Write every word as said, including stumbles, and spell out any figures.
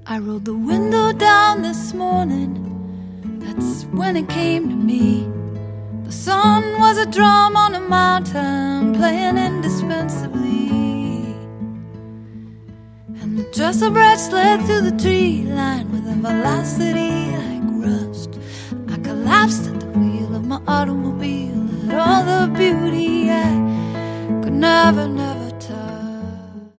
I rolled the window down this morning, that's when it came to me. The sun was a drum on a mountain, playing indispensably. And the trestle branch slid through the tree line with a velocity like rust. I collapsed at the wheel of my automobile, at all the beauty I could never know.